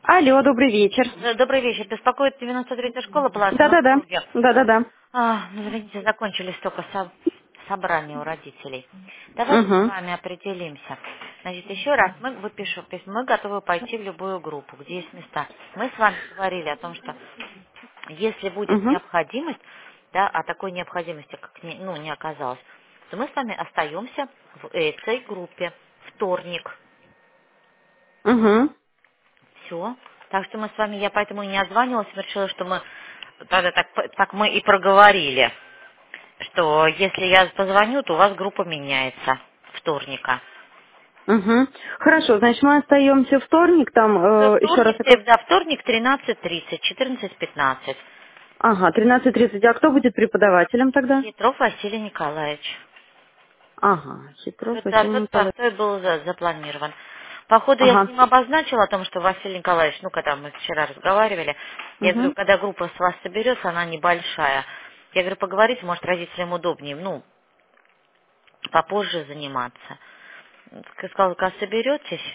Алло, добрый вечер. Добрый вечер. Беспокоит 93-я школа по Лазарном Да-да-да, округе. да-да-да. Извините, закончились только собрания у родителей. Давайте с Угу, вами определимся. Значит, еще раз мы выпишем письмо. Мы готовы пойти в любую группу, где есть места. Мы с вами говорили о том, что если будет угу, необходимость, да, а такой необходимости как не оказалось, то мы с вами остаемся в этой группе. Вторник. угу. Все. Так что мы с вами, я поэтому и не отзванивалась, решила, что мы тогда так мы и проговорили, что если я позвоню, то у вас группа меняется вторника. Угу. Хорошо, значит, мы остаемся вторник, там, еще раз, Вторник, да, вторник 13:30, 14:15. ага, 13:30. А кто будет преподавателем тогда? Хитров Василий Николаевич. Ага, Хитров Да, Василий тот Николаевич. простой был запланирован. Походу, я с Ага, ним обозначила о том, что Василий Николаевич, когда мы вчера разговаривали, я говорю, угу, когда группа с вас соберется, она небольшая. Я говорю, поговорите, может, родителям удобнее, попозже заниматься. Сказал, когда соберетесь,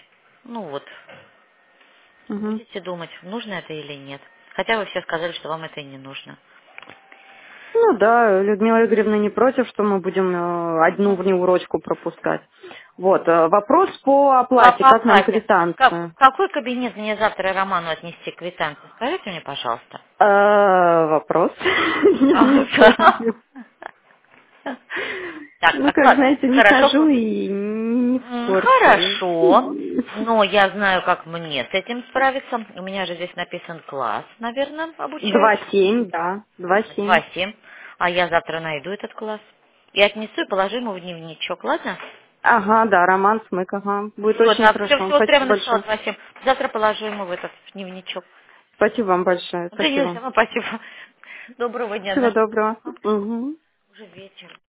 угу. будете думать, нужно это или нет. Хотя вы все сказали, что вам это и не нужно. Ну да, Людмила Игоревна не против, что мы будем одну Мгм. внеурочку пропускать. Вот, вопрос по оплате, По как нам оплате. квитанцию? В какой кабинет мне завтра Роману отнести квитанцию? Скажите мне, пожалуйста. Вопрос. Я не знаю. Так, Ну, как знаете, не хожу хорошо. и не в курсе. Хорошо. Но я знаю, как мне с этим справиться. У меня же здесь написан класс, наверное, Два обучающий. семь, да, 2,7. 2,7. А я завтра найду этот класс. И отнесу и положу ему в дневничок, ладно? Ага, да, Роман Смык, ага. Будет Все, очень так, все, хорошо. все, вот прямо Спасибо написала большое. 2,7. Завтра положу ему в этот в дневничок. Спасибо вам большое. Да не за Спасибо. что, ну, спасибо. Доброго дня, Всего да. доброго. Угу. Уже вечер.